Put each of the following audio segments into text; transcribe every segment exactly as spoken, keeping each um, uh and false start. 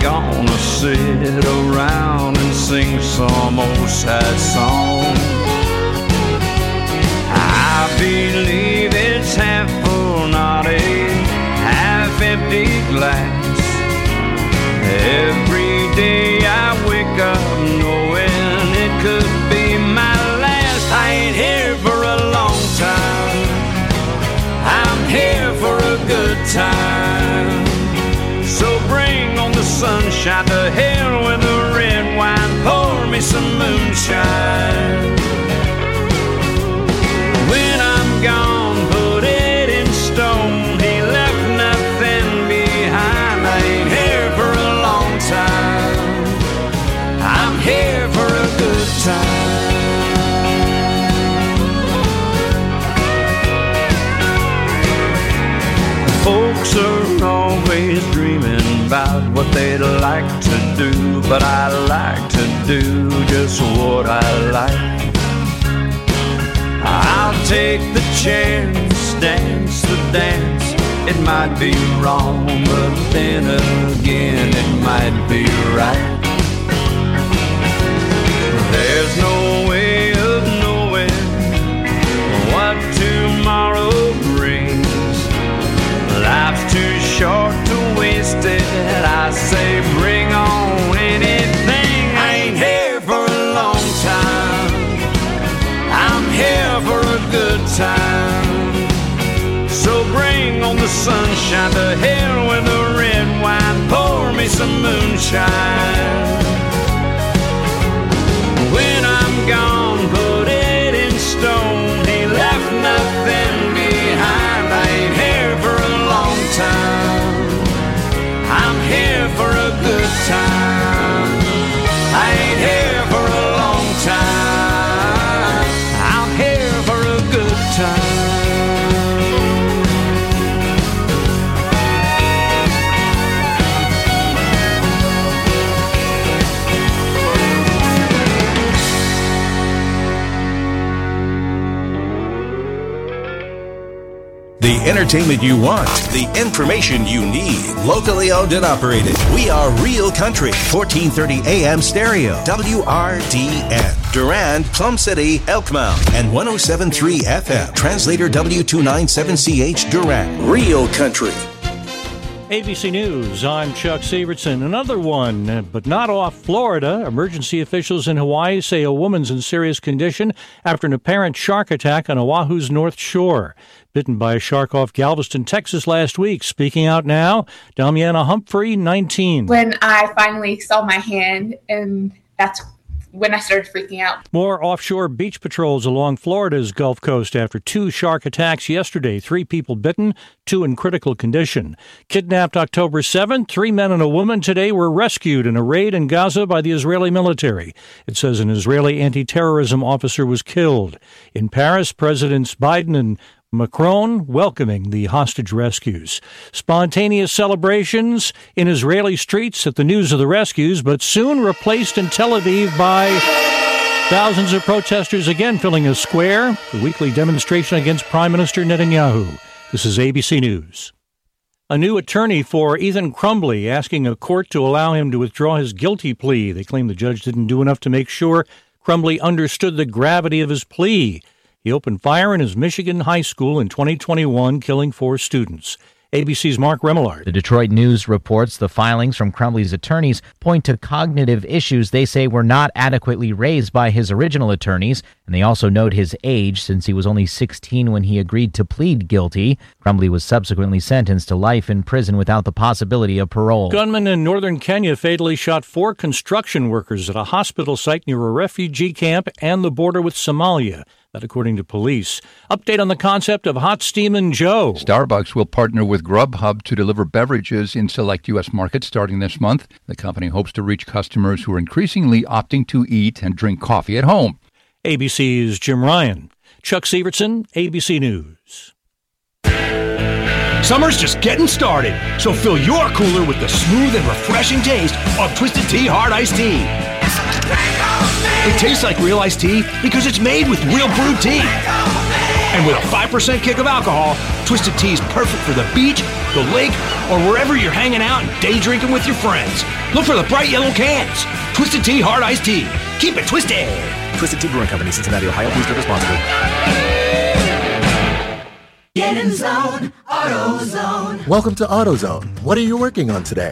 gonna sit around and sing some old sad song. I believe it's half full, not a half empty glass. Every day I wake up knowing it could be my last. I ain't here for a long time, I'm here for a good time. So bring on the sunshine, to hell with the red wine, pour me some moonshine. When I'm gone, put it in stone, he left nothing behind. I ain't here for a long time, I'm here for a good time. Folks are always dreaming about what they'd like to do, but I like to do just what I like. I'll take the chance, dance the dance. It might be wrong, but then again it might be right. There's no way of knowing what tomorrow brings. Life's too short to waste it. I say bring on anything. I ain't here for a long time, I'm here for a good time. So bring on the sunshine, to hell with the red wine, pour me some moonshine. When I'm gone, put it in stone, he left nothing behind. I ain't here for a long time, I'm here for a good time. I ain't here for a long time, I'm here for a good time. The entertainment you want, the information you need. Locally owned and operated. We are Real Country, fourteen thirty A M stereo, W R D N. Durand, Plum City, Elkmount, and one oh seven point three F M. Translator W two ninety-seven C H Durand. Real Country. A B C News, I'm Chuck Severson. Another one, but not off Florida. Emergency officials in Hawaii say a woman's in serious condition after an apparent shark attack on Oahu's North Shore. Bitten by a shark off Galveston, Texas last week. Speaking out now, Damiana Humphrey, nineteen. When I finally saw my hand, and that's when I started freaking out. More offshore beach patrols along Florida's Gulf Coast after two shark attacks yesterday. Three people bitten, two in critical condition. Kidnapped October seventh, three men and a woman today were rescued in a raid in Gaza by the Israeli military. It says an Israeli anti-terrorism officer was killed. In Paris, Presidents Biden and Macron welcoming the hostage rescues. Spontaneous celebrations in Israeli streets at the news of the rescues, but soon replaced in Tel Aviv by thousands of protesters again filling a square. The weekly demonstration against Prime Minister Netanyahu. This is A B C News. A new attorney for Ethan Crumbley asking a court to allow him to withdraw his guilty plea. They claim the judge didn't do enough to make sure Crumbley understood the gravity of his plea. He opened fire in his Michigan high school in twenty twenty-one, killing four students. A B C's Mark Remillard. The Detroit News reports the filings from Crumbley's attorneys point to cognitive issues they say were not adequately raised by his original attorneys, and they also note his age, since he was only sixteen when he agreed to plead guilty. Crumbley was subsequently sentenced to life in prison without the possibility of parole. Gunmen in northern Kenya fatally shot four construction workers at a hospital site near a refugee camp and the border with Somalia. That according to police. Update on the concept of Hot Steamin' Joe. Starbucks will partner with Grubhub to deliver beverages in select U S markets starting this month. The company hopes to reach customers who are increasingly opting to eat and drink coffee at home. A B C's Jim Ryan. Chuck Severson, A B C News. Summer's just getting started, so fill your cooler with the smooth and refreshing taste of Twisted Tea Hard Iced Tea. It tastes like real iced tea because it's made with real brewed tea. And with a five percent kick of alcohol, Twisted Tea is perfect for the beach, the lake, or wherever you're hanging out and day drinking with your friends. Look for the bright yellow cans. Twisted Tea Hard Iced Tea. Keep it twisted. Twisted Tea Brewing Company, Cincinnati, Ohio. Please drink responsibly. Get in zone, AutoZone. Welcome to AutoZone. What are you working on today?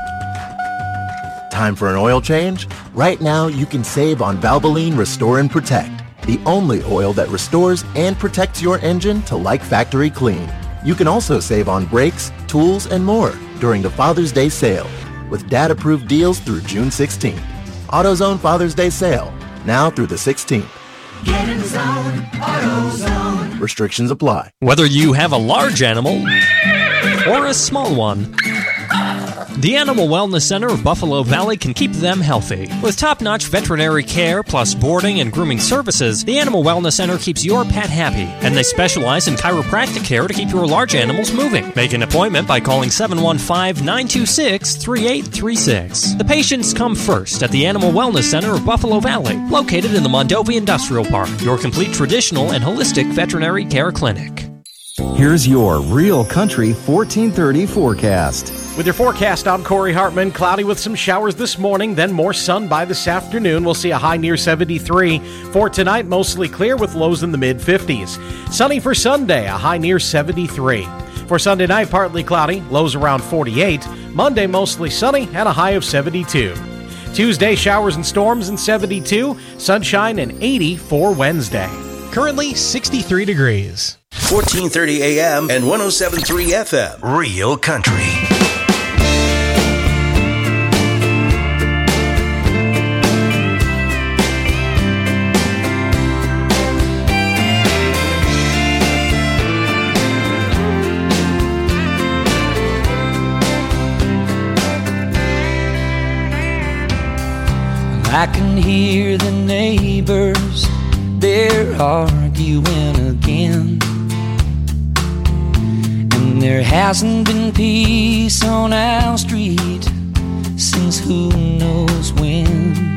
Time for an oil change? Right now, you can save on Valvoline Restore and Protect, the only oil that restores and protects your engine to like factory clean. You can also save on brakes, tools, and more during the Father's Day sale with dad-approved deals through June sixteenth. AutoZone Father's Day sale, now through the sixteenth. Get in zone, AutoZone. Restrictions apply. Whether you have a large animal or a small one, the Animal Wellness Center of Buffalo Valley can keep them healthy. With top-notch veterinary care plus boarding and grooming services, the Animal Wellness Center keeps your pet happy, and they specialize in chiropractic care to keep your large animals moving. Make an appointment by calling seven one five, nine two six, three eight three six. The patients come first at the Animal Wellness Center of Buffalo Valley, located in the Mondovi Industrial Park, your complete traditional and holistic veterinary care clinic. Here's your Real Country fourteen thirty forecast. With your forecast, I'm Corey Hartman. Cloudy with some showers this morning, then more sun by this afternoon. We'll see a high near seventy-three. For tonight, mostly clear with lows in the mid-fifties. Sunny for Sunday, a high near seventy-three. For Sunday night, partly cloudy, lows around forty-eight. Monday, mostly sunny and a high of seventy-two. Tuesday, showers and storms and seventy-two. Sunshine and eighty for Wednesday. Currently sixty-three degrees. fourteen thirty A M and one oh seven point three F M. Real Country. I can hear the neighbors, they're arguing again. And there hasn't been peace on our street since who knows when.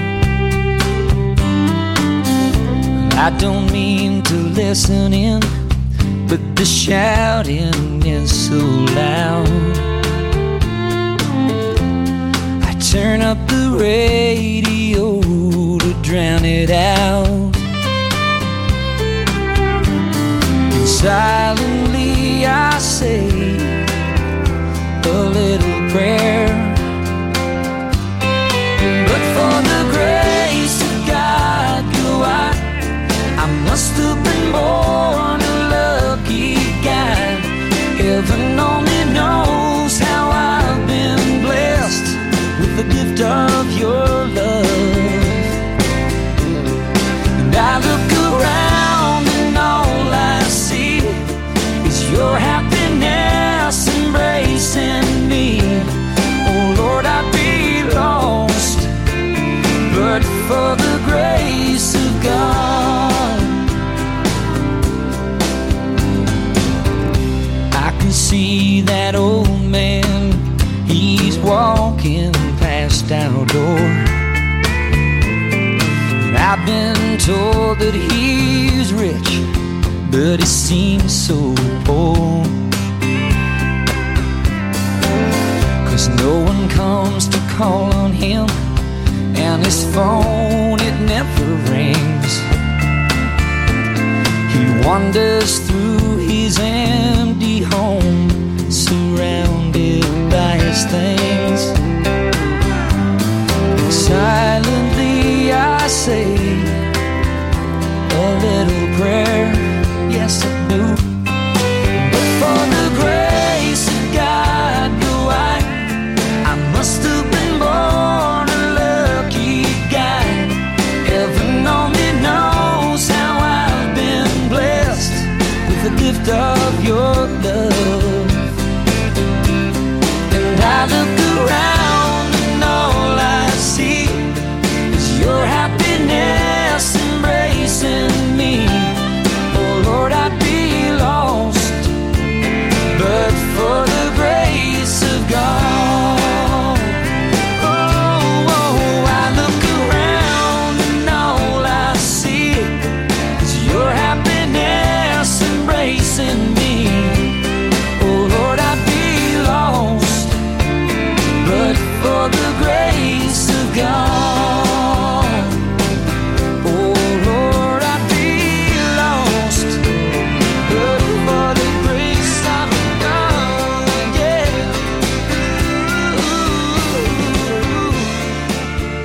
I don't mean to listen in, but the shouting is so loud. Turn up the radio to drown it out. And silently I say a little prayer. But for the grace of God, go I, I must have been born a lucky guy. Heaven only knows how I've been blessed with the gift of your love. And I look around and all I see is your happiness embracing me. Oh Lord, I'd be lost but for the grace of God. I can see that old man, he's walking past our door. And I've been told that he's rich, but he seems so poor. 'Cause no one comes to call on him, and his phone, it never rings. He wanders through his empty home, surrounded by his things. Silently I say a little prayer, yes I do. But for the grace of God, go I, I must have been born a lucky guy. Heaven only knows how I've been blessed with the gift of your love.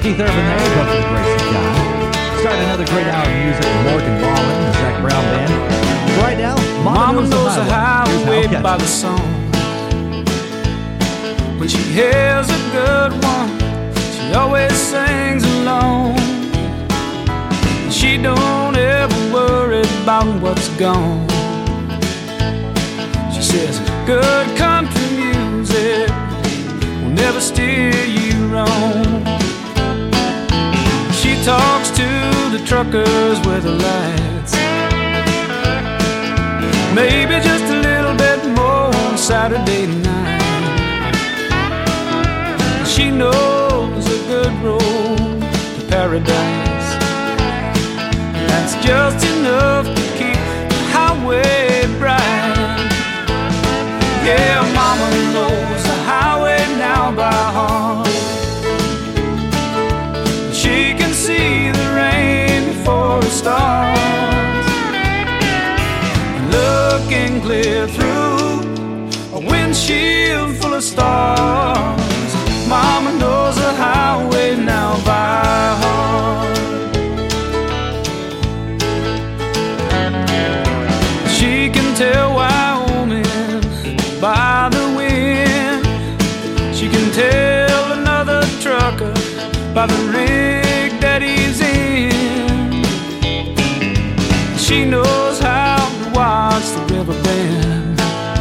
Keith Urban there, go for the grace of God. Start another great hour of music with Morgan Wallen, the Zach Brown Band. Right now, Mama, Mama knows the highway by the song. When she hears a good one, she always sings along. She don't ever worry about what's gone. She says good country music will never steer you wrong. She talks to the truckers with the lights, maybe just a little bit more on Saturday night. She knows a good road to paradise. That's just enough to keep the highway bright. Yeah, Mama knows the highway now by heart. She can see the rain before it starts. Looking clear through a windshield full of stars. Mama knows the highway now by heart. She can tell Wyoming by the wind. She can tell another trucker by the rig that he's in. She knows how to watch the river bend.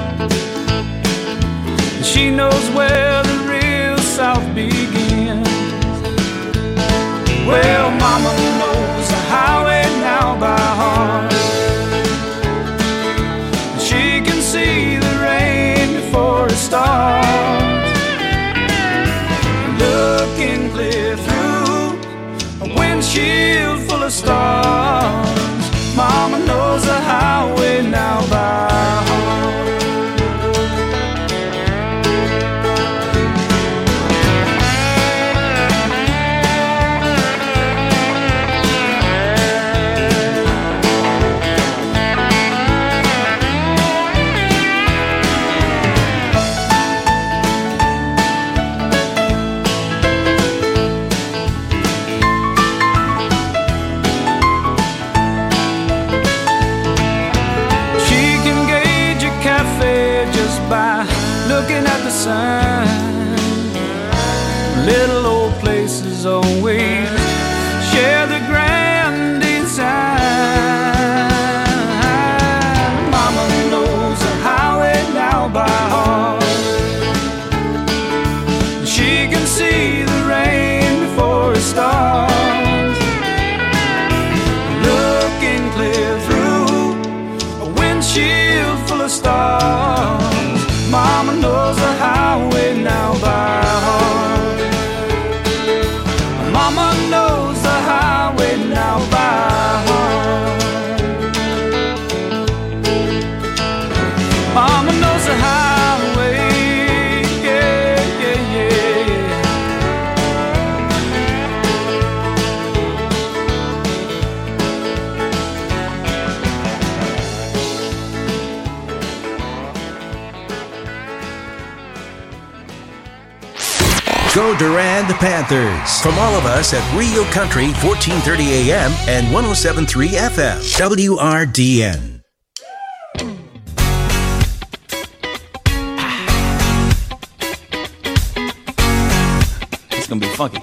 She knows where the real South begins. Well, Mama knows the highway now by heart. She can see the rain before it starts. Looking clear through a windshield full of stars. Mama knows the highway now by heart. Looking at the sign, little old places always share the grand design. Mama knows the highway now by heart. She can see the rain before it starts. Looking clear through a windshield full of stars. Mama knows the highway now by heart. Mama knows the highway now by heart. Mama knows the highway, yeah, yeah, yeah. Go Durand Panthers. From all of us at Real Country, fourteen thirty A M and one oh seven point three F M, W R D N. It's gonna be funky.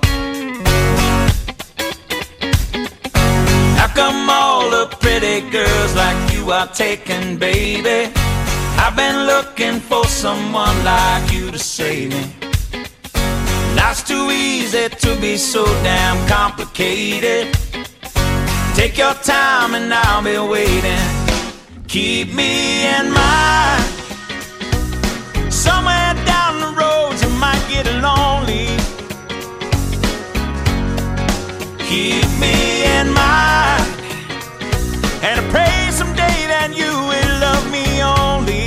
How come all the pretty girls like you are taken, baby? I've been looking for someone like you to save me. Life's too easy to be so damn complicated. Take your time and I'll be waiting. Keep me in mind. Somewhere down the road you might get lonely. Keep me in mind. And I pray someday that you will love me only.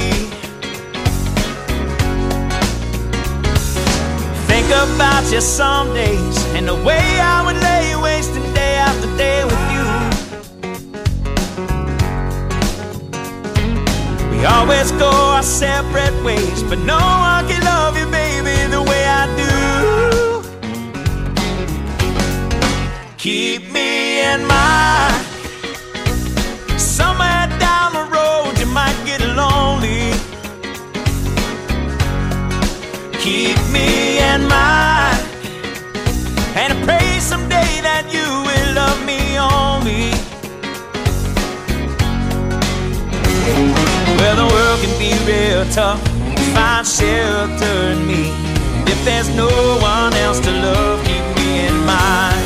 Think about you some days and the way I would lay wasting day after day with you. We always go our separate ways, but no one can love you, baby, the way I do. Keep me in mind. Somewhere down the road you might get lonely. Keep me in mind. And I pray someday that you will love me only. Well, the world can be real tough. Find shelter in me. If there's no one else to love, keep me in mind.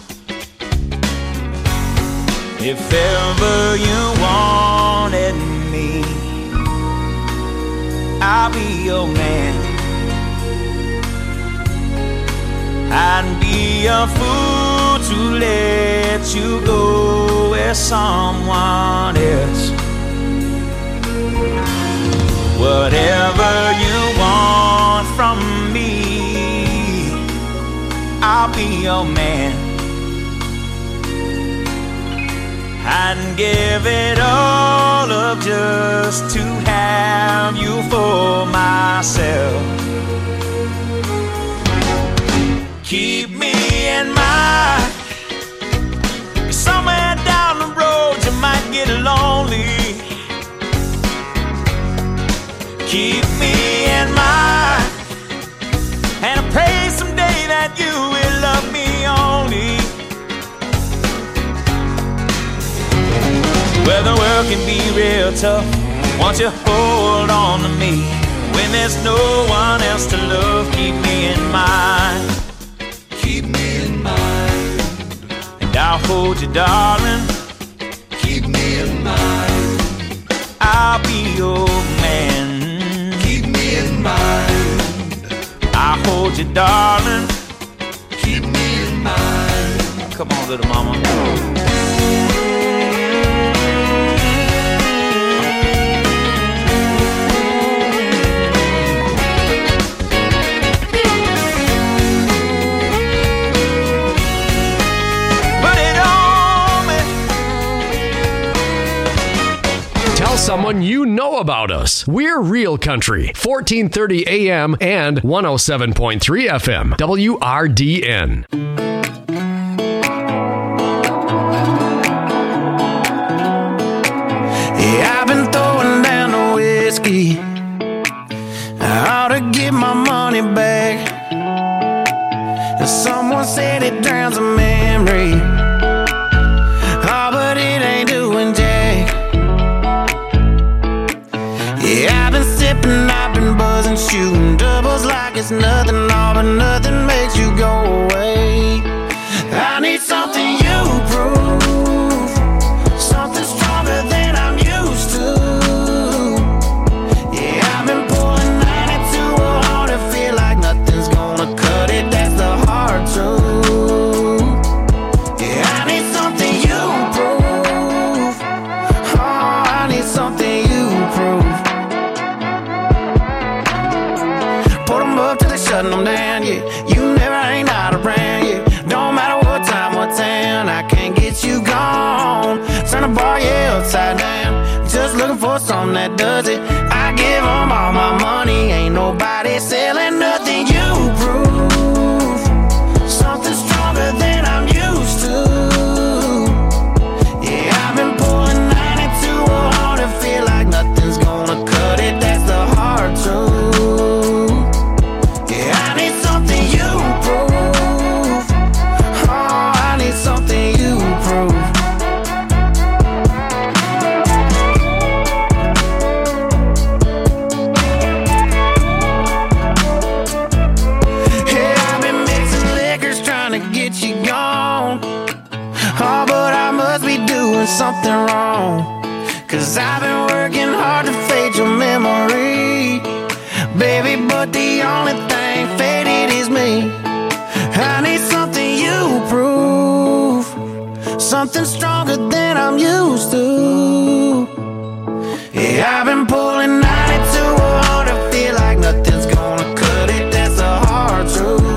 If ever you wanted me, I'll be your man. I'd be a fool to let you go with someone else. Whatever you want from me, I'll be your man. I'd give it all up just to have you for myself. Keep me in mind. Somewhere down the road you might get lonely. Keep me in mind. And I pray someday that you will love me only. Well, the world can be real tough. Won't you hold on to me? When there's no one else to love, keep me in mind. Keep me in mind. And I'll hold you, darling. Keep me in mind. I'll be your man. Keep me in mind. I'll hold you, darling. Keep me in mind. Come on, little mama. Someone you know about us. We're Real Country, fourteen thirty A M and one oh seven point three F M, W R D N. Yeah, I've been throwing down the whiskey. I ought to get my money back. Someone said it drowns a memory. Oh, but it ain't doing jack. Yeah, I've been sipping, I've been buzzing, shooting doubles like it's nothing, all but nothing makes you go away. I need something you prove, something stronger than I'm used to. Yeah, I've been pulling ninety-two hard to feel like nothing's gonna cut it, that's the hard truth. Yeah, I need something you prove, oh, I need something you prove. Up till they're shutting them down, yeah. You never ain't out around, yeah. Don't matter what time, what town, I can't get you gone. Turn the bar, yeah, upside down. Just looking for something that does it. I give them all my money, ain't nobody selling nothing. You prove something stronger than I'm used to. Yeah, I've been pulling ninety-two hard to feel like nothing's gonna cut it, that's the hard truth. Something wrong, cause I've been working hard to fade your memory, baby, but the only thing faded is me. I need something you prove, something stronger than I'm used to. Yeah, I've been pulling ninety-two hard to feel like nothing's gonna cut it, that's the hard truth.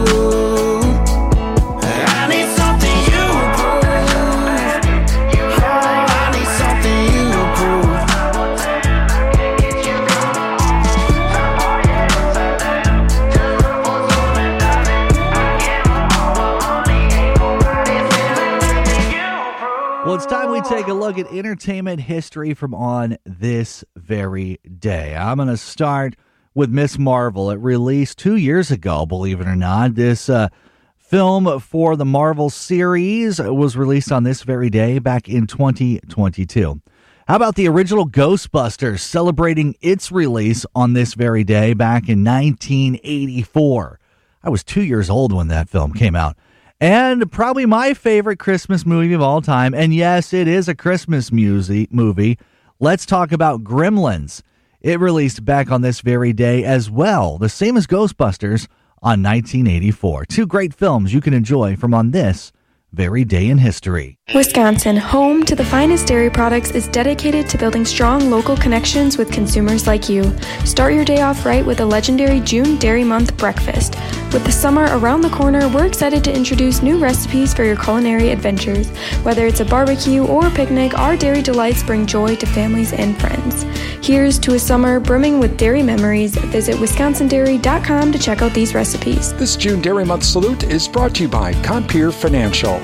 take a look at entertainment history from on this very day. I'm going to start with Miz Marvel. It released two years ago, believe it or not. This uh, film for the Marvel series was released on this very day back in twenty twenty-two. How about the original Ghostbusters celebrating its release on this very day back in nineteen eighty-four? I was two years old when that film came out. And probably my favorite Christmas movie of all time, and yes, it is a Christmas music movie. Let's talk about Gremlins. It released back on this very day as well, the same as Ghostbusters on nineteen eighty-four. Two great films you can enjoy from on this very day in history. Wisconsin, home to the finest dairy products, is dedicated to building strong local connections with consumers like you. Start your day off right with a legendary June Dairy Month breakfast. With the summer around the corner, we're excited to introduce new recipes for your culinary adventures. Whether it's a barbecue or a picnic, our dairy delights bring joy to families and friends. Here's to a summer brimming with dairy memories. Visit wisconsin dairy dot com to check out these recipes. This June Dairy Month salute is brought to you by Compeer Financial.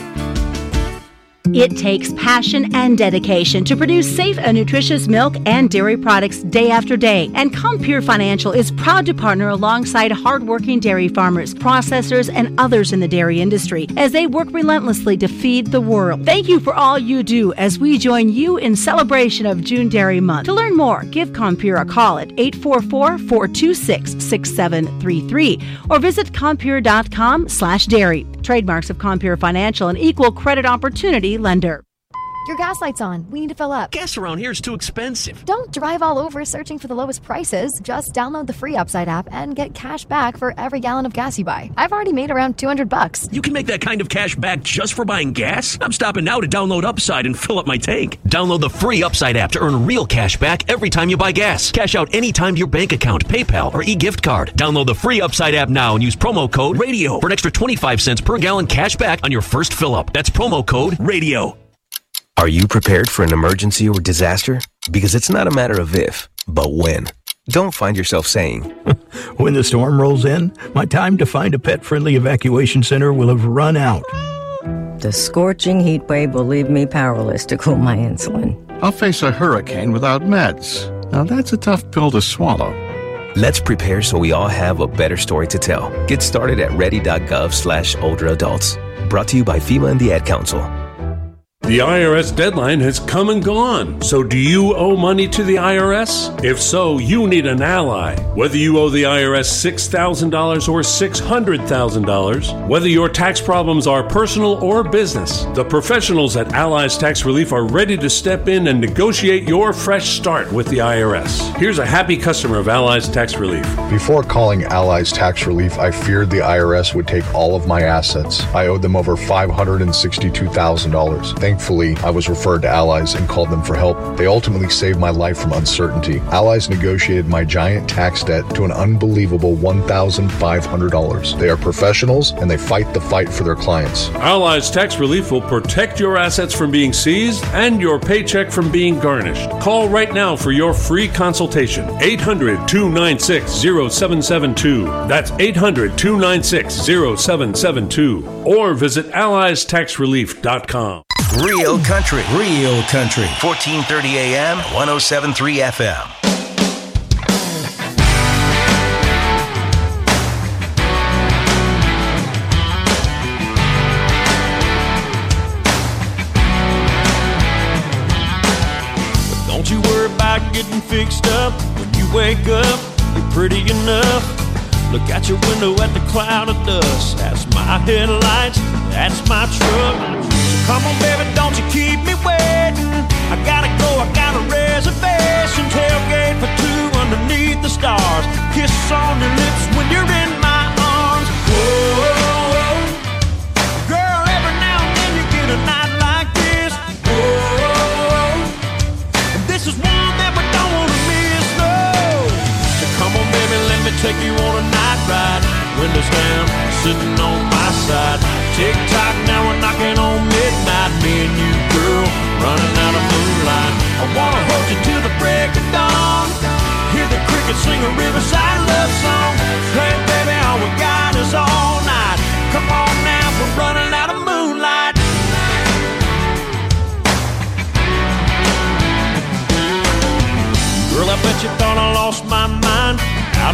It takes passion and dedication to produce safe and nutritious milk and dairy products day after day. And Compeer Financial is proud to partner alongside hardworking dairy farmers, processors, and others in the dairy industry as they work relentlessly to feed the world. Thank you for all you do as we join you in celebration of June Dairy Month. To learn more, give Compeer a call at eight four four, four two six, six seven three three or visit compeer dot com slash dairy. Trademarks of Compeer Financial, an equal credit opportunity lender. Your gas light's on. We need to fill up. Gas around here is too expensive. Don't drive all over searching for the lowest prices. Just download the free Upside app and get cash back for every gallon of gas you buy. I've already made around two hundred bucks. You can make that kind of cash back just for buying gas? I'm stopping now to download Upside and fill up my tank. Download the free Upside app to earn real cash back every time you buy gas. Cash out anytime to your bank account, PayPal, or e-gift card. Download the free Upside app now and use promo code RADIO for an extra twenty-five cents per gallon cash back on your first fill up. That's promo code RADIO. Are you prepared for an emergency or disaster? Because it's not a matter of if, but when. Don't find yourself saying, when the storm rolls in, my time to find a pet-friendly evacuation center will have run out. The scorching heat wave will leave me powerless to cool my insulin. I'll face a hurricane without meds. Now that's a tough pill to swallow. Let's prepare so we all have a better story to tell. Get started at ready.gov slash older adults. Brought to you by FEMA and the Ad Council. The I R S deadline has come and gone. So do you owe money to the I R S? If so, you need an ally. Whether you owe the I R S six thousand dollars or six hundred thousand dollars, whether your tax problems are personal or business, the professionals at Allies Tax Relief are ready to step in and negotiate your fresh start with the I R S. Here's a happy customer of Allies Tax Relief. Before calling Allies Tax Relief, I feared the I R S would take all of my assets. I owed them over five hundred sixty-two thousand dollars. Thankfully, I was referred to Allies and called them for help. They ultimately saved my life from uncertainty. Allies negotiated my giant tax debt to an unbelievable one thousand five hundred dollars. They are professionals and they fight the fight for their clients. Allies Tax Relief will protect your assets from being seized and your paycheck from being garnished. Call right now for your free consultation. eight hundred, two nine six, zero seven seven two. That's eight hundred, two nine six, zero seven seven two. Or visit allies tax relief dot com. Real country, real country. fourteen thirty A M, one oh seven point three F M. Don't you worry about getting fixed up. When you wake up, you're pretty enough. Look out your window at the cloud of dust. That's my headlights, that's my truck. So come on, baby, don't you keep me waiting. I gotta go, I got a reservation. Tailgate for two underneath the stars. Kiss on your lips when you're in my arms. Whoa, girl, every now and then you get a night like this. Whoa, this is one that we don't wanna miss, no. So come on, baby, let me take you on a night ride. Windows down, sitting on my side. Tick tock, now we're knocking on midnight. Me and you, girl, running out of moonlight. I wanna hold you till the break of dawn. Hear the crickets sing a riverside love song. Hey, baby, all we got is all night. Come on now, we're running out of moonlight.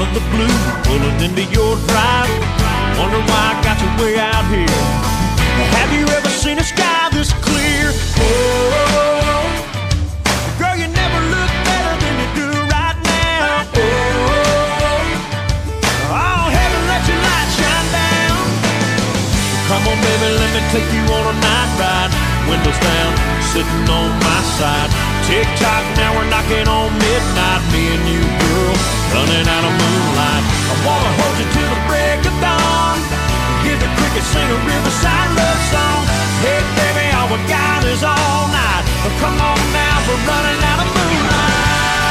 the blue, pulling into your drive. Wonder why I got you way out here. Have you ever seen a sky this clear? Oh, girl, you never look better than you do right now. Oh, oh, heaven, let your light shine down. Come on, baby, let me take you on a night ride. Windows down, sitting on my side. Tick-tock, now we're knocking on midnight. Me and you, girl, running out of moonlight. I wanna hold you till the break of dawn. Hear the crickets sing a riverside love song. Hey, baby, all we got is all night. Oh, come on now, we're running out of moonlight.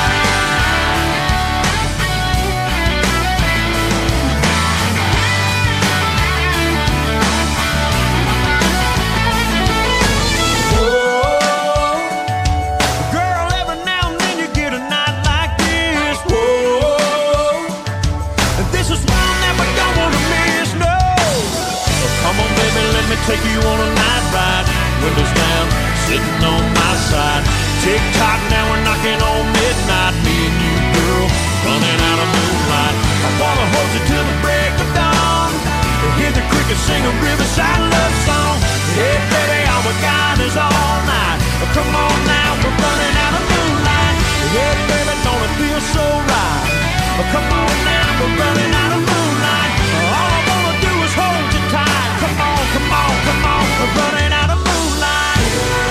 Take you on a night ride, windows down, sitting on my side. Tick-tock, now we're knocking on midnight. Me and you, girl, running out of moonlight. I wanna hold you till the break of dawn. Hear the crickets sing a riverside love song. Hey, baby, all we got is all night. Oh, come on now, we're running out of moonlight. Hey, baby, don't it feel so right? Oh, come on now, we're running out of moonlight. All I wanna do is hold you tight. Come on, come on, come on, we're running out of moonlight.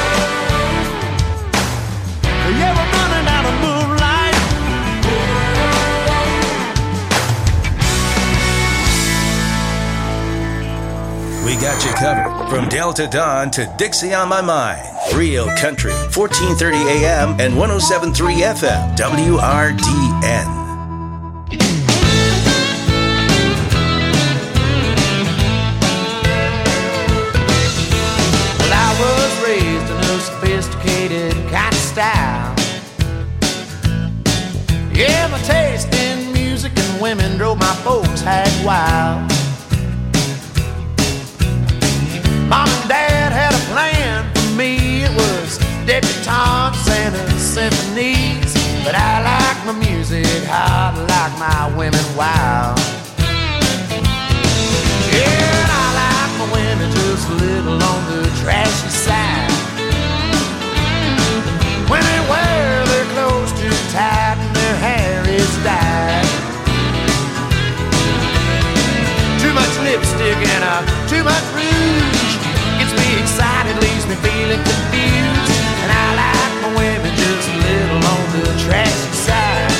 Yeah, we're running out of moonlight. We got you covered from Delta Dawn to Dixie on My Mind. Real Country, fourteen thirty A M and one oh seven point three F M, W R D N. Sophisticated kind of style. Yeah, my taste in music and women drove my folks hag wild. Mom and Dad had a plan for me. It was debutantes and symphonies. But I like my music hot, I like my women wild. Yeah, and I like my women just a little on the trashy side. When they wear their clothes too tight and their hair is dyed. Too much lipstick and uh, too much rouge gets me excited, leaves me feeling confused. And I like my women just a little on the trashy side.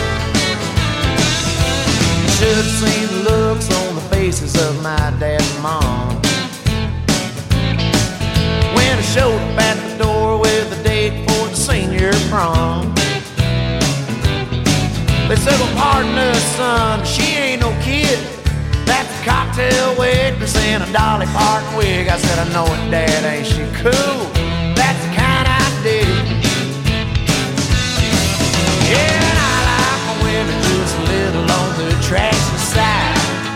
You should have seen the looks on the faces of my dad and mom when I showed up at the door with a date for the senior prom. They said, well, pardon us, son, she ain't no kid. That's a cocktail waitress in a Dolly Parton wig. I said, I know it, Dad, ain't she cool? That's the kind I dig. Yeah, and I like my women just a little on the trashy side.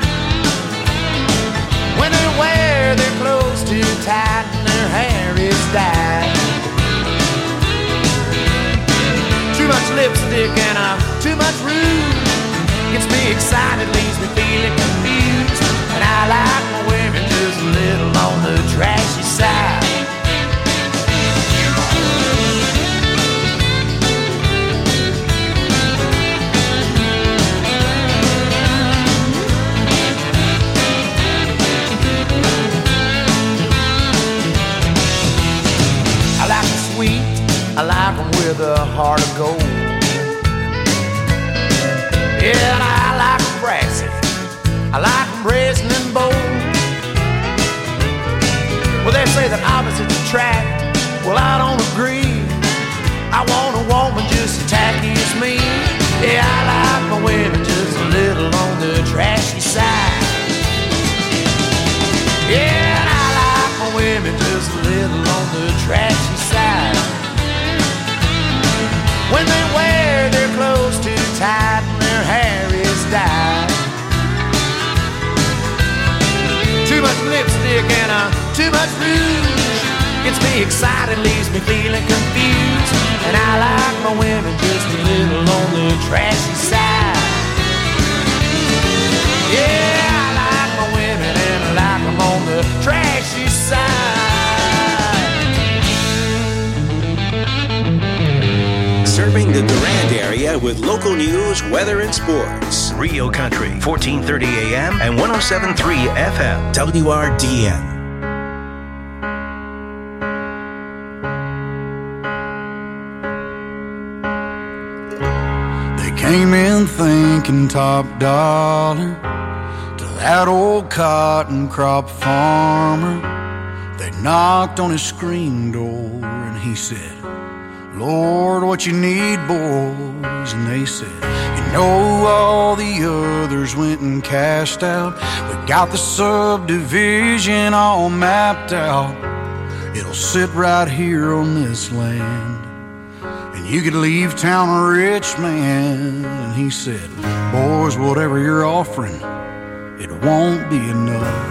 When they wear their clothes too tight and their hair is dyed. Too much lipstick and uh, too much rouge gets me excited, leaves me feeling confused. And I like my women just a little on the trashy side. I like them sweet, I like them with a heart of gold. Yeah, and I like them brassy, I like them brazen and bold. Well, they say that opposites attract, well, I don't agree. I want a woman just as tacky as me. Yeah, I like my women just a little on the trashy side. Yeah, and I like my women just a little on the trashy side. When they wear their clothes too tight and their hair is dyed. Too much lipstick and uh, too much rouge gets me excited, leaves me feeling confused. And I like my women just a little on the trashy side. Yeah, I like my women and I like them on the trashy side. Serving the Durand area with local news, weather, and sports. Rio Country, fourteen thirty A M and one oh seven point three F M, W R D N. Came in thinking top dollar to that old cotton crop farmer. They knocked on his screen door and he said, Lord, what you need, boys? And they said, you know, all the others went and cashed out. We got the subdivision all mapped out. It'll sit right here on this land. You could leave town a rich man. And he said, boys, whatever you're offering, it won't be enough.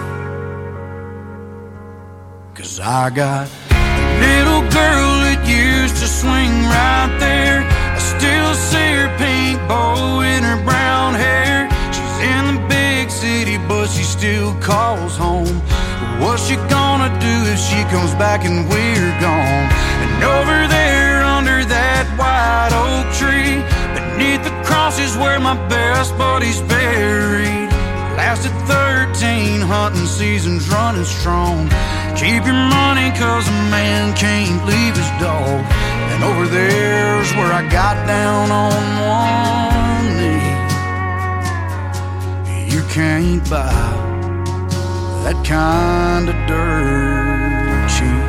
Cause I got a little girl that used to swing right there. I still see her pink bow in her brown hair. She's in the big city, but she still calls home. What's she gonna do if she comes back and we're gone? And over there under that white oak tree, beneath the cross is where my best buddy's buried. Lasted thirteen hunting seasons running strong. Keep your money cause a man can't leave his dog. And over there's where I got down on one knee. You can't buy that kind of dirt cheap.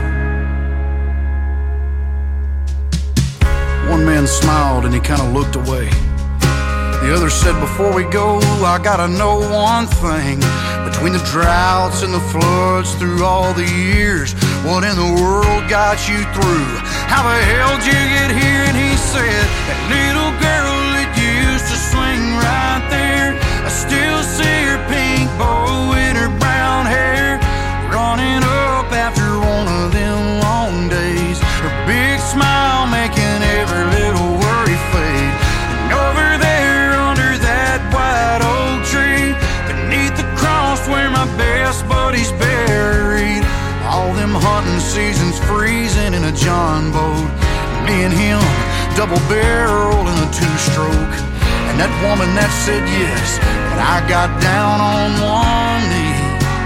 One man smiled and he kind of looked away. The other said, before we go, I gotta know one thing. Between the droughts and the floods through all the years, what in the world got you through? How the hell did you get here? And he said, that little girl that used to swing right there, I still see her pink bow in her brown hair, running up after one of them long days. Her big smile making every little worry fade. And over there under that white oak tree, beneath the cross where my best buddy's buried, all them hunting seasons freezing in a John boat, me and him double barrel in a two-stroke. And that woman that said yes, but I got down on one knee.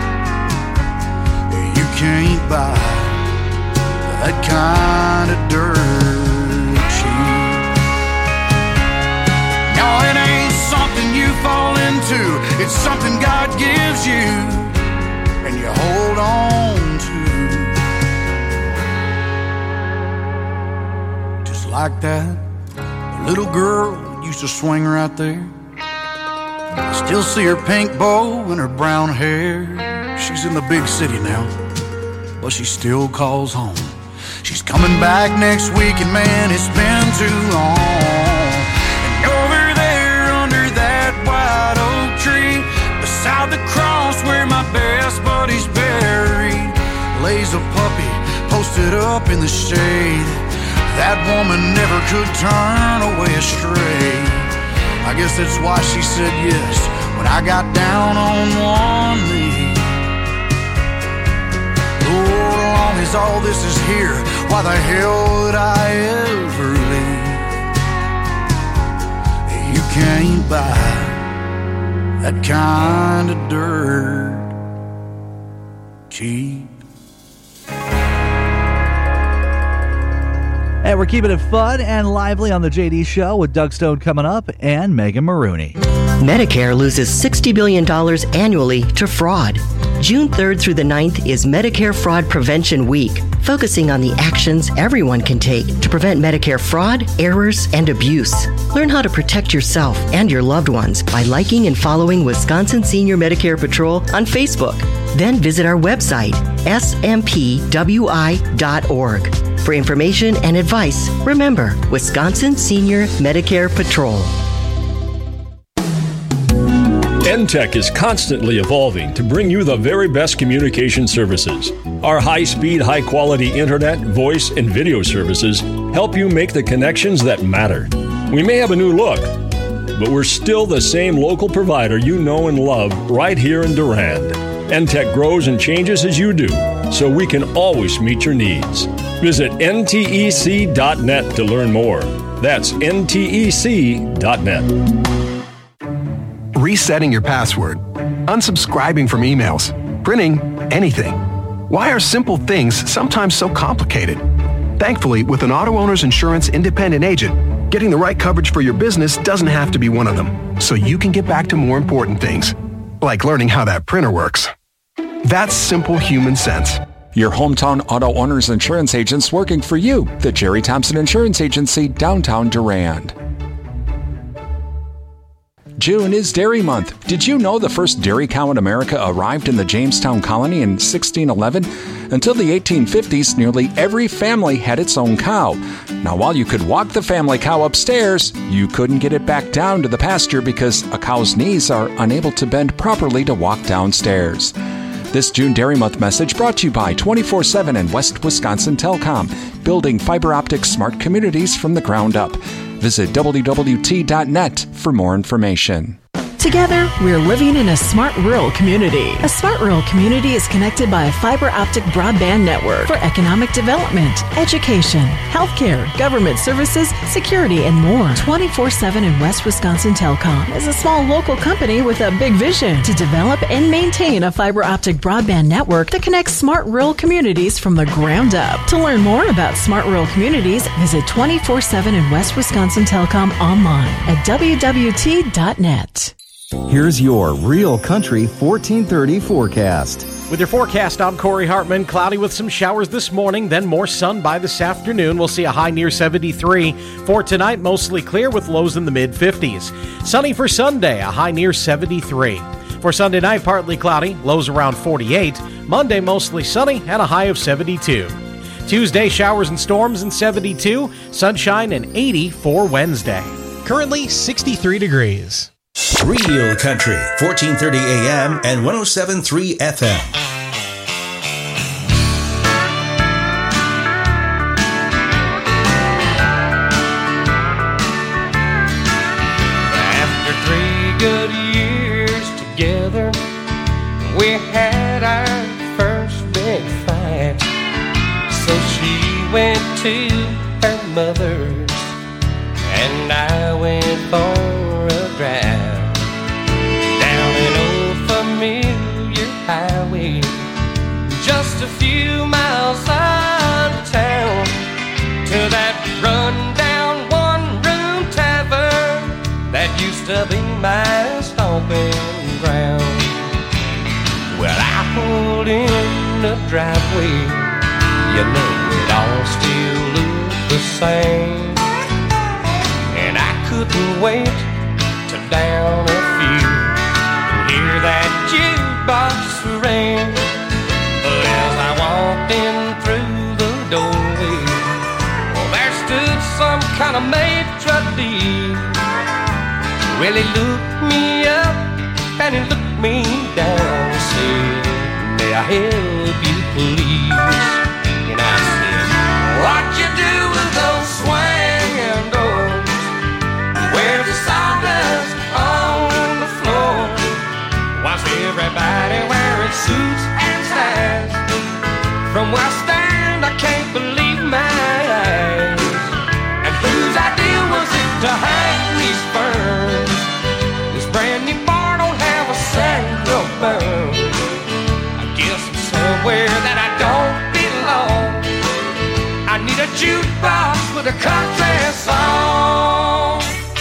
You can't buy that kind of dirt cheap. No, it ain't something you fall into. It's something God gives you and you hold on to. Just like that, the little girl used to swing right there. I still see her pink bow and her brown hair. She's in the big city now, but she still calls home. She's coming back next week, and man, it's been too long. And over there under that white oak tree, beside the cross where my best buddy's buried, lays a puppy posted up in the shade. That woman never could turn away astray. I guess that's why she said yes when I got down on one knee. Lord, as long as all this is here, why the hell would I ever leave? You can't buy that kind of dirt cheap. And we're keeping it fun and lively on the J D Show with Doug Stone coming up and Megan Maroney. Medicare loses sixty billion dollars annually to fraud. June third through the ninth is Medicare Fraud Prevention Week, focusing on the actions everyone can take to prevent Medicare fraud, errors, and abuse. Learn how to protect yourself and your loved ones by liking and following Wisconsin Senior Medicare Patrol on Facebook. Then visit our website, S M P W I dot org. For information and advice, remember Wisconsin Senior Medicare Patrol. N Tech is constantly evolving to bring you the very best communication services. Our high-speed, high-quality internet, voice, and video services help you make the connections that matter. We may have a new look, but we're still the same local provider you know and love right here in Durand. N Tech grows and changes as you do, so we can always meet your needs. Visit N T E C dot net to learn more. That's N T E C dot net. Resetting your password, unsubscribing from emails, printing anything. Why are simple things sometimes so complicated? Thankfully, with an Auto Owners Insurance independent agent, getting the right coverage for your business doesn't have to be one of them, so you can get back to more important things, like learning how that printer works. That's simple human sense. Your hometown Auto Owners Insurance agents working for you. The Jerry Thompson Insurance Agency, downtown Durand. June is Dairy Month. Did you know the first dairy cow in America arrived in the Jamestown colony in sixteen eleven? Until the eighteen fifties, nearly every family had its own cow. Now, while you could walk the family cow upstairs, you couldn't get it back down to the pasture because a cow's knees are unable to bend properly to walk downstairs. This June Dairy Month message brought to you by twenty-four seven and West Wisconsin Telecom, building fiber optic smart communities from the ground up. Visit W W T dot net for more information. Together, we're living in a smart rural community. A smart rural community is connected by a fiber optic broadband network for economic development, education, healthcare, government services, security, and more. twenty-four seven in West Wisconsin Telecom is a small local company with a big vision to develop and maintain a fiber optic broadband network that connects smart rural communities from the ground up. To learn more about smart rural communities, visit twenty-four seven in West Wisconsin Telecom online at W W T dot net. Here's your Real Country fourteen thirty forecast. With your forecast, I'm Corey Hartman. Cloudy with some showers this morning, then more sun by this afternoon. We'll see a high near seventy-three. For tonight, mostly clear with lows in the mid-fifties. Sunny for Sunday, a high near seventy-three. For Sunday night, partly cloudy, lows around forty-eight. Monday, mostly sunny, and a high of seventy-two. Tuesday, showers and storms and seventy-two. Sunshine and eighty for Wednesday. Currently sixty-three degrees. Real Country, fourteen thirty A M and one oh seven point three F M. After three good years together, we had our first big fight. So she went to her mother's and I went for a drive. Highway, just a few miles out of town, to that run-down one-room tavern that used to be my stomping ground. Well, I pulled in the driveway, you know it all still looked the same, and I couldn't wait to down a few and hear that jukebox ring. But as I walked in through the doorway, well, there stood some kind of maitre d'. Well, he looked me up and he looked me down and said, "May I help you, please?" And I said, "What you do with those swinging doors? Where's the sawdust on the floor? Why's everybody wearing suits and ties? From where I stand, I can't believe my eyes. And whose idea was it to hang these ferns? This brand new bar don't have a single burn. I guess I'm somewhere that I don't belong. I need a jukebox with a country song."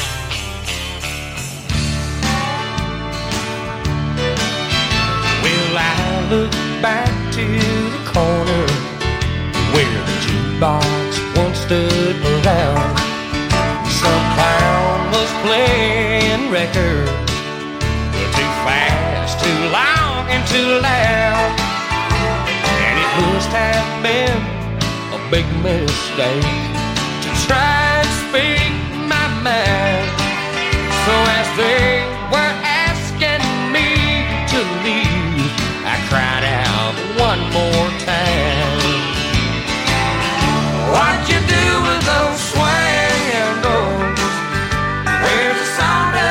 Well, I look back to the corner where the jukebox once stood around. Some clown was playing records, too fast, too long, and too loud. And it must have been a big mistake to try and speak my mind. So as they were asking me to leave, I cried out one more time, "What you do with those swinging doors? Where's the sawdust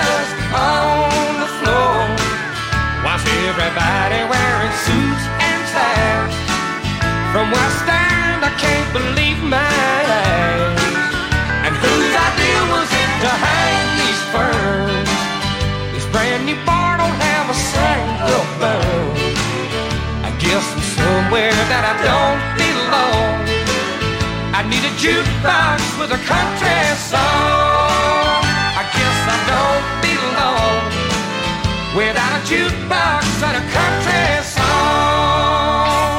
Everybody wearing suits and ties. From where I stand, I can't believe my eyes. And whose idea was it to hang these ferns? This brand new bar don't have a single burn. I guess I'm somewhere that I don't belong. I need a jukebox with a country song. I guess I don't belong without a jukebox and a country song.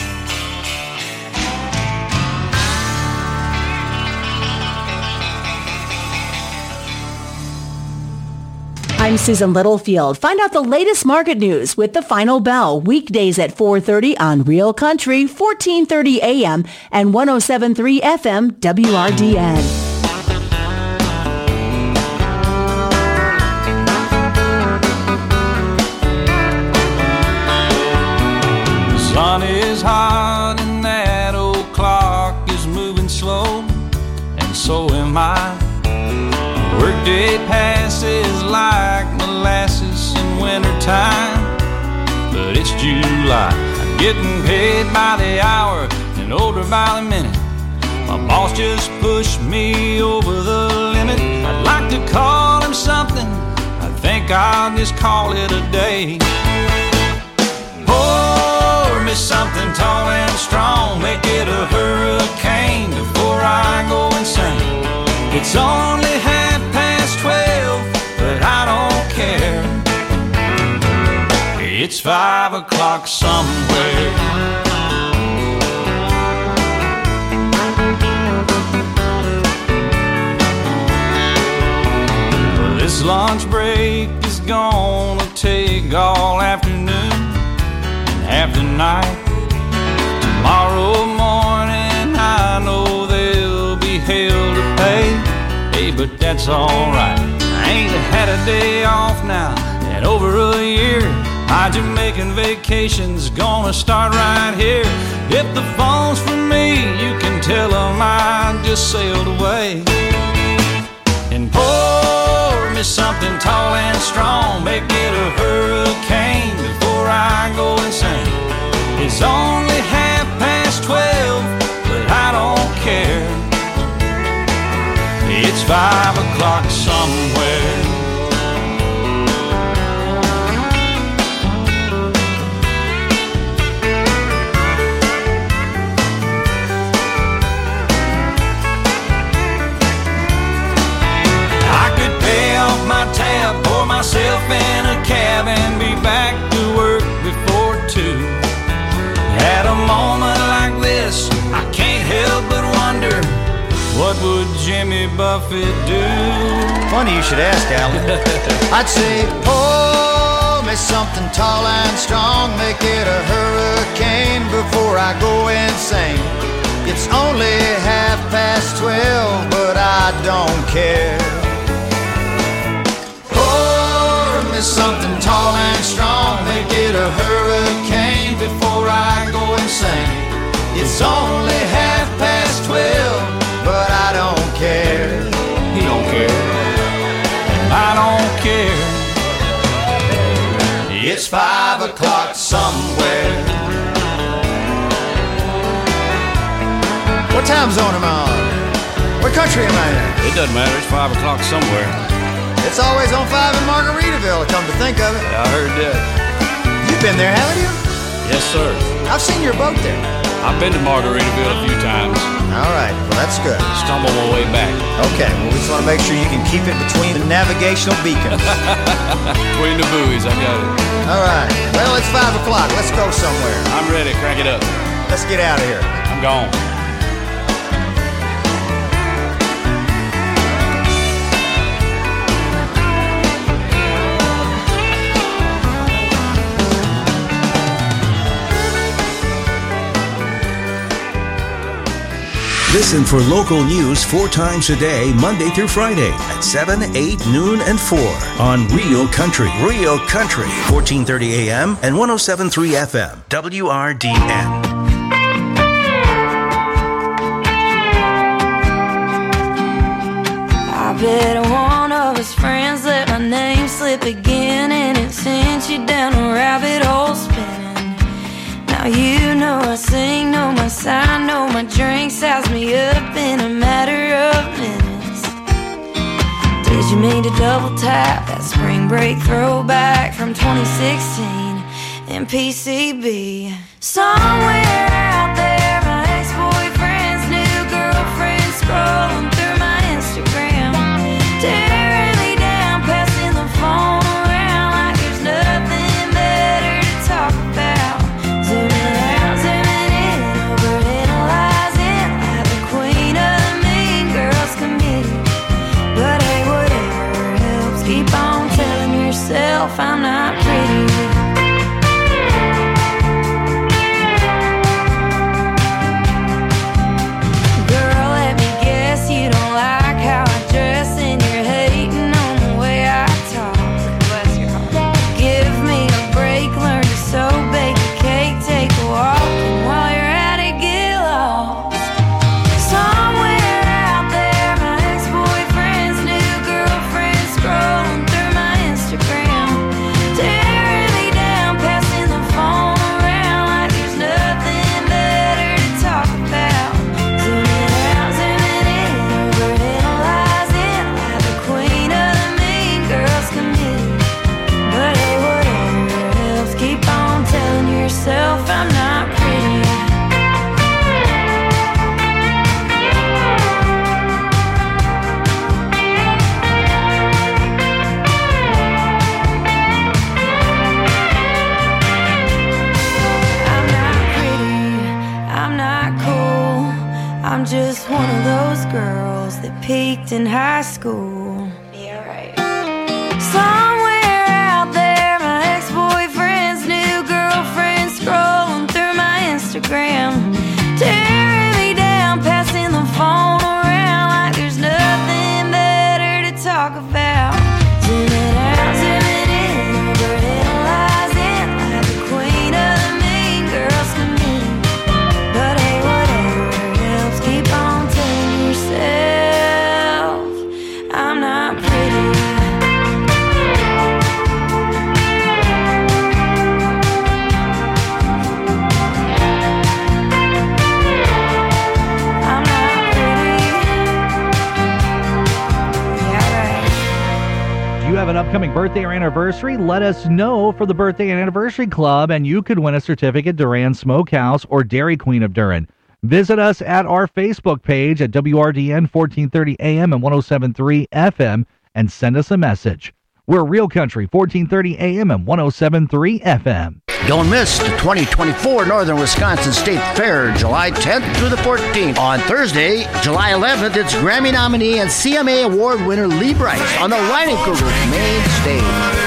I'm Susan Littlefield. Find out the latest market news with The Final Bell, weekdays at four thirty on Real Country, fourteen thirty A M and one oh seven point three F M W R D N. The sun is hot and that old clock is moving slow, and so am I. Workday passes like molasses in wintertime, but it's July. I'm getting paid by the hour and older by the minute. My boss just pushed me over the limit. I'd like to call him something, I think I'll just call it a day. Pour me something tall and strong, make it a hurricane before I go insane. It's only half past twelve, but I don't care. It's five o'clock somewhere. Well, this lunch break is gonna take all afternoon and half the night. Tomorrow morning I know they'll be hell to pay. Hey, but that's alright. I ain't had a day off now in over a year. My Jamaican vacation's gonna start right here. If the phone's for me, you can tell them I just sailed away. And pour me something tall and strong, make it a hurricane before I go insane. It's only half past twelve, but I don't care. It's five o'clock somewhere. I could pay off my tab, pour myself in a cab, and be back to work before two. At a moment like this, I can't help but wonder, what would Jimmy Buffett do? Funny you should ask, Alan. I'd say, pour me something tall and strong, make it a hurricane before I go insane. It's only half past twelve, but I don't care. Pour me something tall and strong, make it a hurricane before I go insane. It's only half past twelve, but I don't care. He don't care, and I don't care. It's five o'clock somewhere. What time zone am I on? What country am I in? It doesn't matter, it's five o'clock somewhere. It's always on five in Margaritaville, come to think of it. Yeah, I heard that. You've been there, haven't you? Yes, sir. I've seen your boat there. I've been to Margaritaville a few times. All right, well, that's good. Stumble my way back. Okay, well, we just want to make sure you can keep it between the navigational beacons. Between the buoys, I got it. All right, well, it's five o'clock. Let's go somewhere. I'm ready. Crank it up. Let's get out of here. I'm gone. Listen for local news four times a day, Monday through Friday at seven, eight, noon, and four on Real Country. Real Country, fourteen thirty A M and one oh seven point three F M, W R D N. I bet one of of his friends let my name slip again, and it sent you down a rabbit hole spinning. Now you know I sing, know my sign, know my drink, size me up in a matter of minutes. Did you mean to double tap that spring break throwback from twenty sixteen in P C B? Somewhere out there, my ex-boyfriend's new girlfriend scrolling through my Instagram, tearing me down, passing the phone around like there's nothing better to talk about. Zooming out, zooming in, overanalyzing like the queen of the mean girls committee. But hey, whatever helps, keep on telling yourself I'm not pretty. I'm just one of those girls that peaked in high school. Yeah, right. Somewhere out there, my ex-boyfriend's new girlfriend scrolling through my Instagram, tearing me down, passing the phone around like there's nothing better to talk about. Zooming out, zooming in, overanalyzing like the queen of the mean girls committee. But hey, whatever helps, keep on telling yourself I'm not pretty. I'm not pretty. Yeah, right. Do you have an upcoming birthday or anniversary? Let us know for the Birthday and Anniversary Club, and you could win a certificate to Duran Smokehouse or Dairy Queen of Duran. Visit us at our Facebook page at W R D N fourteen thirty A M and one oh seven point three F M and send us a message. We're Real Country, fourteen thirty A M and one oh seven point three F M. Don't miss the twenty twenty-four Northern Wisconsin State Fair, July tenth through the fourteenth. On Thursday, July eleventh, it's Grammy nominee and C M A Award winner Lee Brice on the Reinenkugel main stage.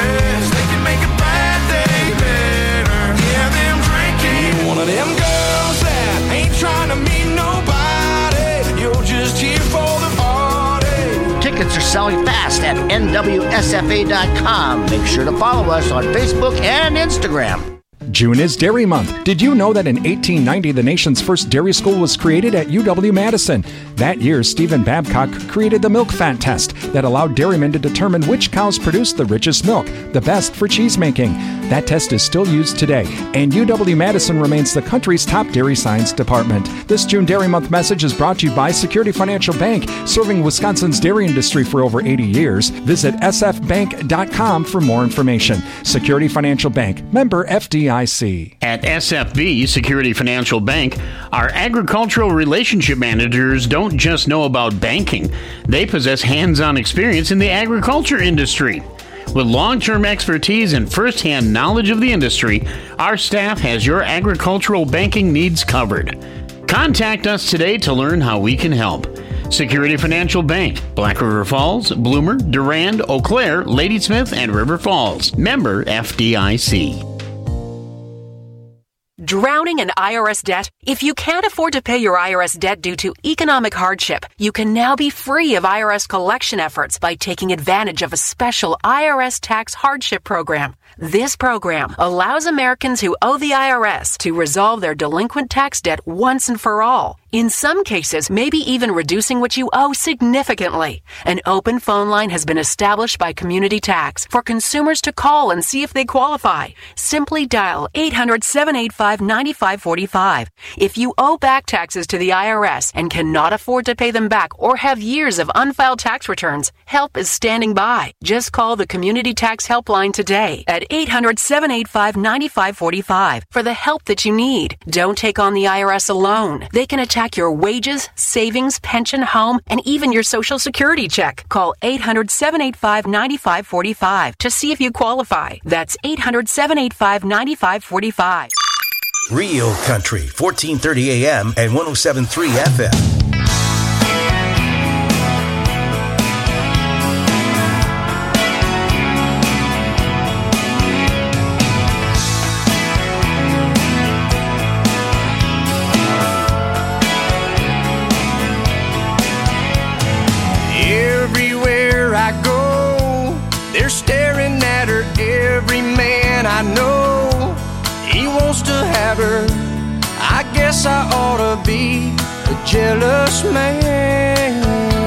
One of them girls that ain't trying to meet nobody, you're just here for the party. Tickets are selling fast at N W S F A dot com. Make sure to follow us on Facebook and Instagram. June is Dairy Month. Did you know that in eighteen ninety the nation's first dairy school was created at U W Madison? That year, Stephen Babcock created the milk fat test that allowed dairymen to determine which cows produced the richest milk, the best for cheese making. That test is still used today, and U W Madison remains the country's top dairy science department. This June Dairy Month message is brought to you by Security Financial Bank, serving Wisconsin's dairy industry for over eighty years. Visit S F bank dot com for more information. Security Financial Bank, member F D I C. At S F B, Security Financial Bank, our agricultural relationship managers don't just know about banking. They possess hands-on experience in the agriculture industry. With long-term expertise and first-hand knowledge of the industry, our staff has your agricultural banking needs covered. Contact us today to learn how we can help. Security Financial Bank, Black River Falls, Bloomer, Durand, Eau Claire, Ladysmith, and River Falls. Member F D I C. Drowning in I R S debt? If you can't afford to pay your I R S debt due to economic hardship, you can now be free of I R S collection efforts by taking advantage of a special I R S tax hardship program. This program allows Americans who owe the I R S to resolve their delinquent tax debt once and for all. In some cases, maybe even reducing what you owe significantly. An open phone line has been established by Community Tax for consumers to call and see if they qualify. Simply dial eight hundred, seven eight five, nine five four five. If you owe back taxes to the I R S and cannot afford to pay them back or have years of unfiled tax returns, help is standing by. Just call the Community Tax Helpline today at eight hundred, seven eight five, nine five four five for the help that you need. Don't take on the I R S alone. They can attack your wages, savings, pension, home, and even your Social Security check. Call eight hundred, seven eight five, nine five four five to see if you qualify. That's eight hundred, seven eight five, nine five four five. Real Country, fourteen thirty A M and one oh seven point three F M. They're staring at her, every man I know. He wants to have her. I guess I ought to be a jealous man.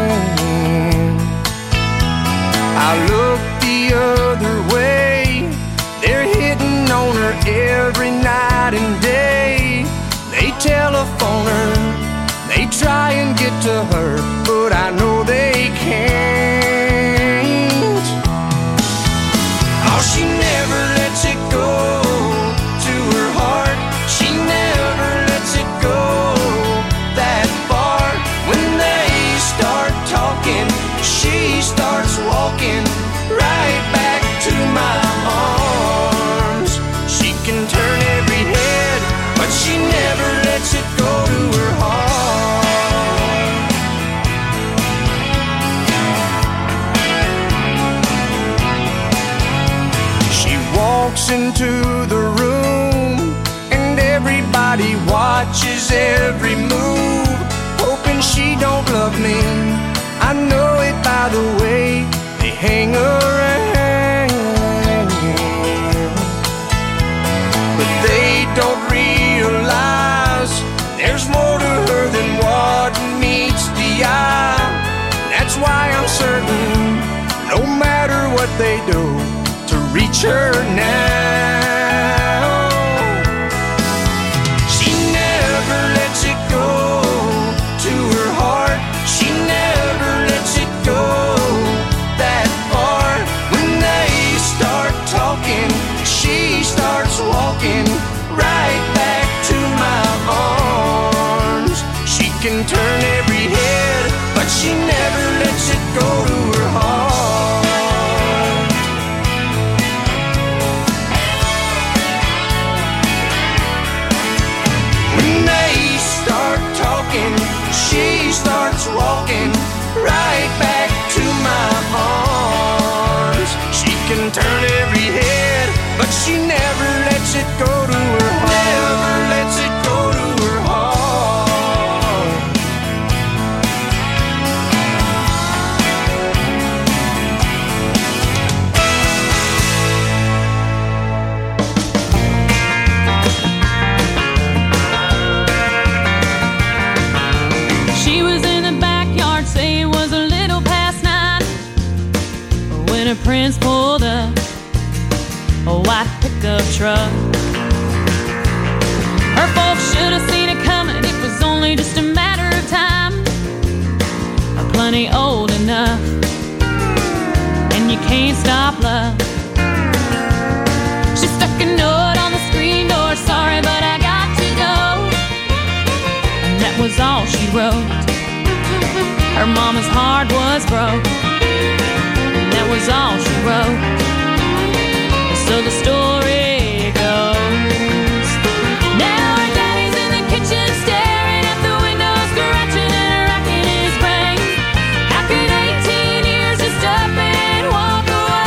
I look the other way. They're hitting on her every night and day. They telephone her, they try and get to her, but I know they can't. Oh, she never lets it go to her heart. She never lets it go that far. When they start talking, she starts walking right back to my arms. She can turn every head, but she never lets it go to her heart. She walks into the room and everybody watches every move, hoping she don't love me. I know it by the way they hang around, but they don't realize there's more to her than what meets the eye. That's why I'm certain, no matter what they do, to reach her now. She never lets it go to her heart. She never lets it go that far. When they start talking, she starts walking right back to my arms. She can turn every head, but she never lets it go to her heart. When they start talking, she starts walking right back to my arms. She can turn every head, but she never lets it go to her heart. Never lets it go to her heart. She was in the backyard, say it was a little past nine, when her prince pulled up a white pickup truck. Her folks should have seen it coming, it was only just a matter of time. I'm plenty old enough, and you can't stop love. She stuck a note on the screen door, sorry but I got to go. And that was all she wrote. Her mama's heart was broke, and that was all she wrote. So the story goes, now her daddy's in the kitchen staring at the window, scratching and racking his brain. How could eighteen years just up and walk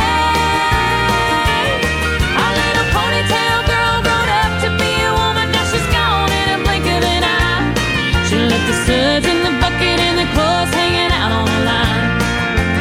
away? Our little ponytail girl grown up to be a woman, now she's gone in a blink of an eye. She left the suds in the bucket and the clothes hanging out on the line.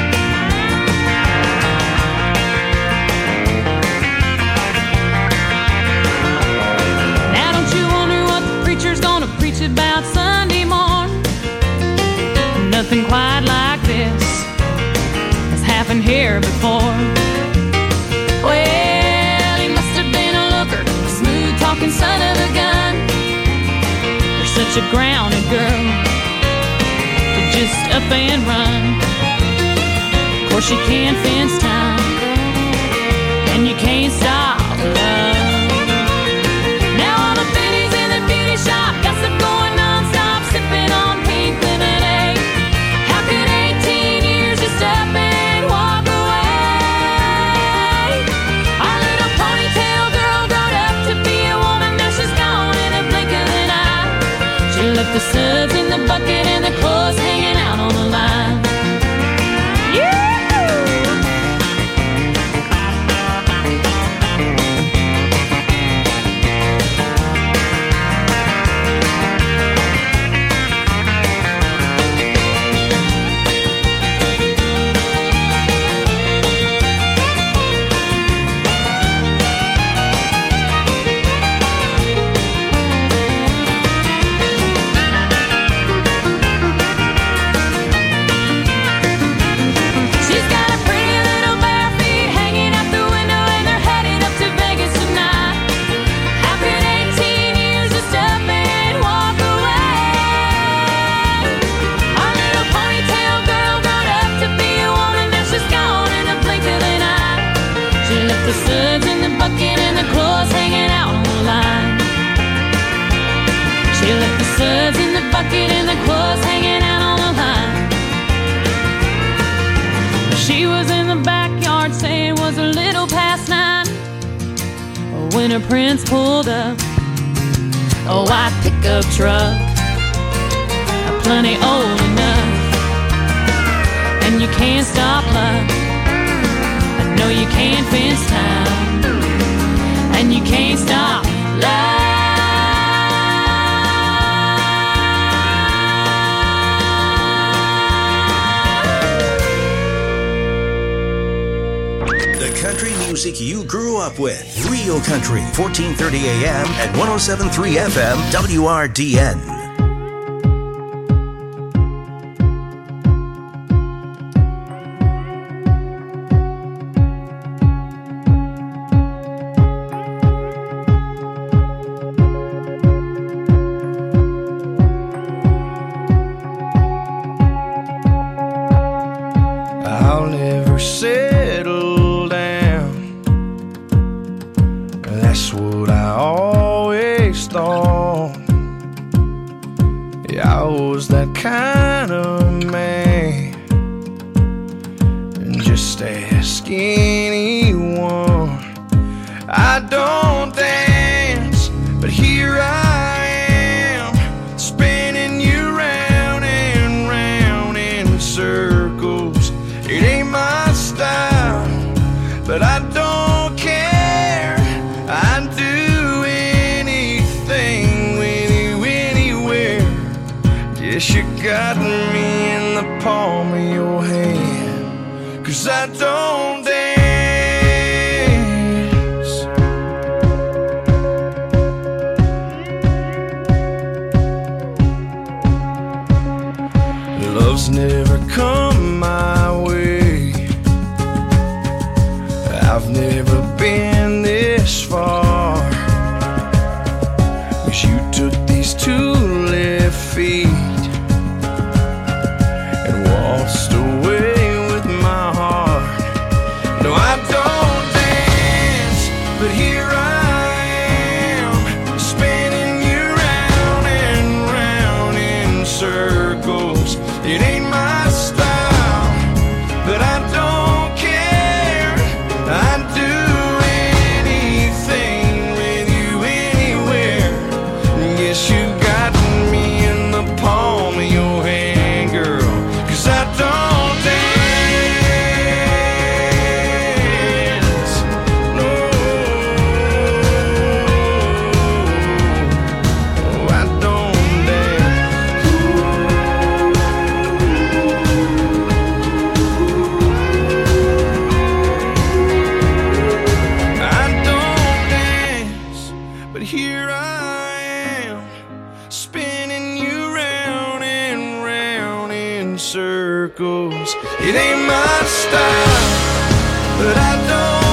such a grounded girl to just up and run. Of course you can't fence time, and you can't stop love. Now all the biddies in the beauty shop gossip going non-stop, sipping on pink lemonade. How could eighteen years just up and walk away? Our little ponytail girl grown up to be a woman, now she's gone in a blink of an eye. She left the suds in the bucket and the clothes hanging out on the line. Yeah! The suds in the bucket and the clothes hanging out on the line. She left the suds in the bucket and the clothes hanging out on the line. She was in the backyard saying it was a little past nine when her prince pulled up a white pickup truck, plenty old enough, and you can't stop love. No, you can't fence time, and you can't stop love. The country music you grew up with. Real Country, fourteen thirty A M and one oh seven point three F M W R D N. circles. It ain't my style, but I don't